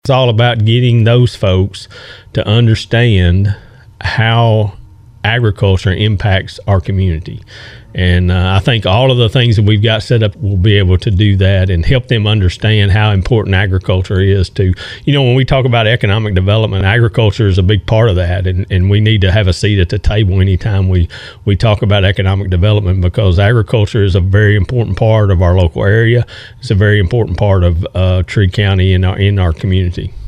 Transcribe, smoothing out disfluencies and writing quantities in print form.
It's all about getting those folks to understand how agriculture impacts our community. And I think all of the things that we've got set up will be able to do that and help them understand how important agriculture is to, when we talk about economic development, agriculture is a big part of that. And we need to have a seat at the table anytime we talk about economic development, because agriculture is a very important part of our local area. It's a very important part of Tree County in our community.